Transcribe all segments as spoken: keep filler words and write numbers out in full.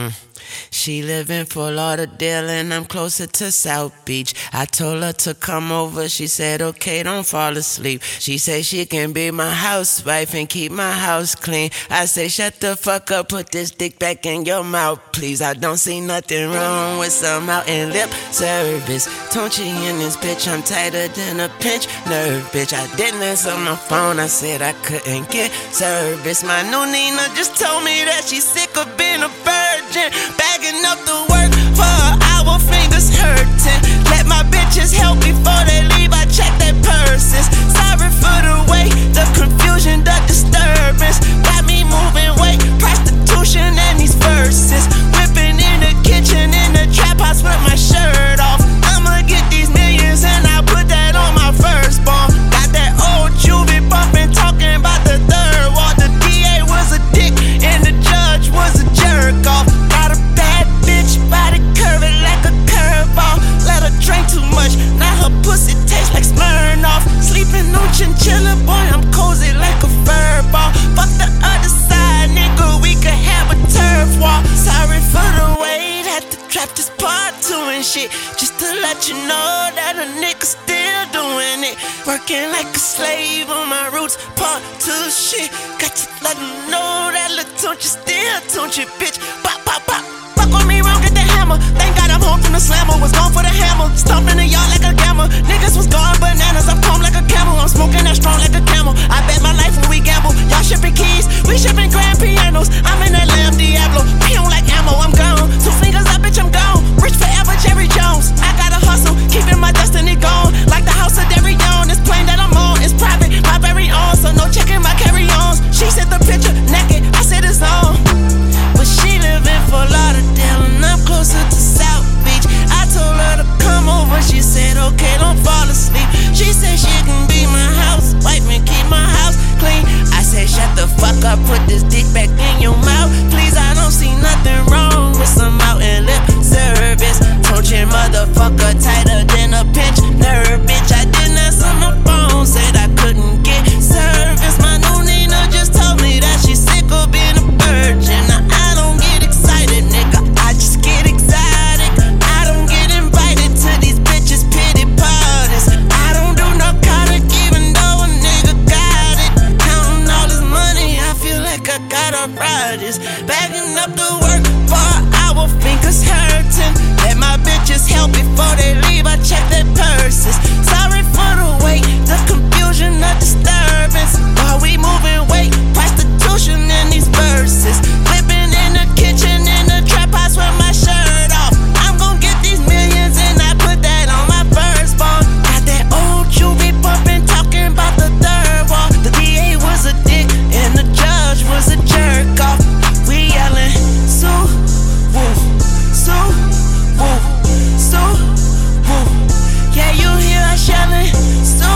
Mm. She live in Fort Lauderdale and I'm closer to South Beach. I told her to come over, she said okay, don't fall asleep. She said she can be my housewife and keep my house clean. I say shut the fuck up, put this dick back in your mouth please. I don't see nothing wrong with some out in lip service. Don't you in this bitch, I'm tighter than a pinch nerve, bitch. I didn't answer my phone, I said I couldn't get service. My new Nina just told me that she's sick of being a virgin, bagging up the work for her hour, fingers hurting. Let my bitches help before they leave, I check their purses. Sorry for the wait, the confusion, the disturbance. Got me moving weight, prostitution and these verses. Whipping in the kitchen, in the trap house with my shirt off. I'ma get these millions and I'll put that on my firstborn. Got that old juvie bumping, talking about the third wall. The D A was a dick and the judge was a jerk off. Got a bad bitch, body curving like a curveball. Let her drink too much, now her pussy tastes like Smirnoff. Sleeping on chinchilla, boy, I'm cozy like a fur ball. Fuck the other side, nigga, we could have a turf wall. Sorry for the wait, had to trap this part two and shit, just to let you know that a nigga still doing it. Working like a slave on my roots, part two shit. Got to let them know that little don't you still don't you, bitch. Pop, pop, pop. Fuck on me wrong, get the hammer. Thank God I'm home from the slammer. Was gone for the hammer. Stomped in the yard like a gamma. Niggas was gone bananas. I'm calm like a camel. I'm smoking that strong like a camel. I bet my life when we gamble. Y'all shipping keys, we shipping grand pianos. I'm in that Lamb Diablo. Pew like ammo, I'm gone. Two fingers up, bitch, I'm gone. Rich forever, Jerry Jones. I gotta hustle, keeping my destiny gone. Like the house of Derrion. This plane that I'm on is private, my very own. So no checking my carry-ons. She sent the picture naked. I said it's on. But she live in Fort Lauderdale and I'm closer to South Beach. I told her to come over, she said okay, don't fall asleep. She said she can be my house wife and keep my house clean. I said shut the fuck up, put this dick back in your mouth please. I don't see nothing wrong with some out in lip service. Told your motherfucker tighter than a pinch nerve, bitch. I didn't answer my phone, said I couldn't get service. My new Nina just told me that she's sick of being a virgin. Now I don't get excited, nigga, I just get exotic. I don't get invited to these bitches' pity parties. I don't do narcotic even though a nigga got it. Counting all this money, I feel like I got arthritis. Bagging up the work for an hour, fingers hurting. Let my bitches help before they leave, I check their purses. Sorry for the wait, the confusion, the disturbance. While we moving weight, prostitution in these verses. Flipping in the kitchen, in the trap house with my shirt off. I'm gon' get these millions and I put that on my firstborn. Got that old juvie bumping, talking about the third wall. The D A was a dick and the judge was a jerk off. We yelling, so, woo, so, woo, so, woo. Yeah, you hear us yelling, so,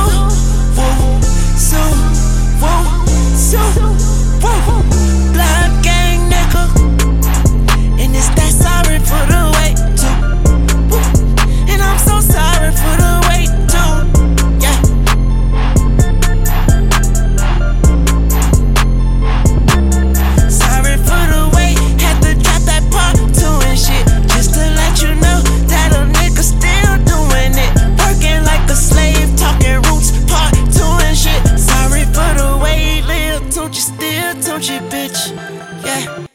woo, so, woo, so, woo. Blood gang nigga, and it's that sorry for the wait too. Woo. And I'm so sorry for the wait too. Yeah. Sorry for the wait, had to drop that part two and shit, just to let you know that a nigga still doing it. Working like a slave, talking roots, part two and shit. Sorry for the wait, live, don't you still, don't you, bitch? Yeah.